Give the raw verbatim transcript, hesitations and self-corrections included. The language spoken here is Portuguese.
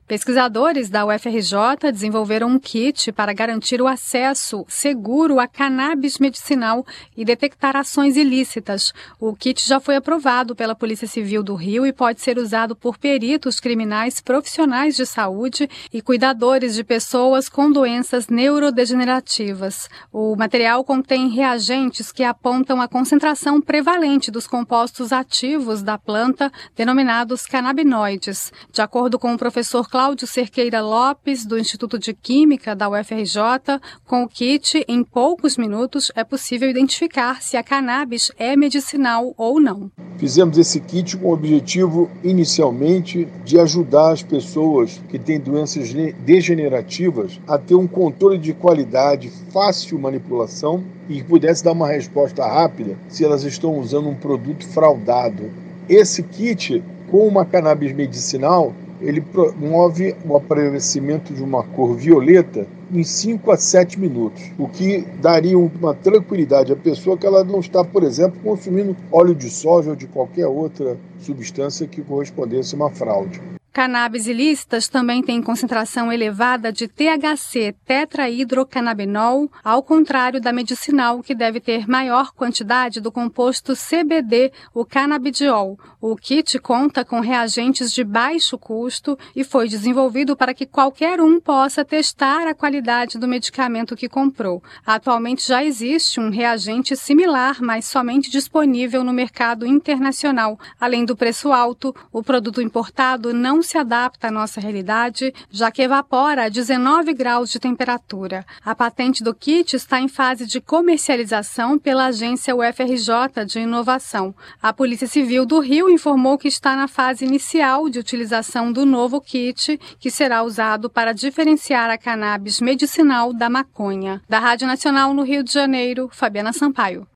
Pesquisadores da U F R J desenvolveram um kit para garantir o acesso seguro a cannabis medicinal e detectar ações ilícitas. O kit já foi aprovado pela Polícia Civil do Rio e pode ser usado por peritos criminais, profissionais de saúde e cuidadores de pessoas com doenças neurodegenerativas. O material contém reagentes que apontam a concentração prevalente dos compostos ativos da planta, denominados canabinoides. De acordo com o professor Cláudio Cerqueira Lopes, do Instituto de Química da U F R J, com o kit, em poucos minutos, é possível identificar se a cannabis é medicinal ou não. Fizemos esse kit com o objetivo, inicialmente, de ajudar as pessoas que têm doenças degenerativas a ter um controle de qualidade, fácil manipulação e que pudesse dar uma resposta rápida se elas estão usando um produto fraudado. Esse kit, com uma cannabis medicinal, ele promove o aparecimento de uma cor violeta em cinco a sete minutos, o que daria uma tranquilidade à pessoa que ela não está, por exemplo, consumindo óleo de soja ou de qualquer outra substância que correspondesse a uma fraude. Cannabis ilícitas também têm concentração elevada de T H C, tetrahidrocannabinol, ao contrário da medicinal, que deve ter maior quantidade do composto C B D, o canabidiol. O kit conta com reagentes de baixo custo e foi desenvolvido para que qualquer um possa testar a qualidade do medicamento que comprou. Atualmente já existe um reagente similar, mas somente disponível no mercado internacional. Além do preço alto, o produto importado não se adapta à nossa realidade, já que evapora a dezenove graus de temperatura. A patente do kit está em fase de comercialização pela agência U F R J de Inovação. A Polícia Civil do Rio informou que está na fase inicial de utilização do novo kit, que será usado para diferenciar a cannabis medicinal da maconha. Da Rádio Nacional no Rio de Janeiro, Fabiana Sampaio.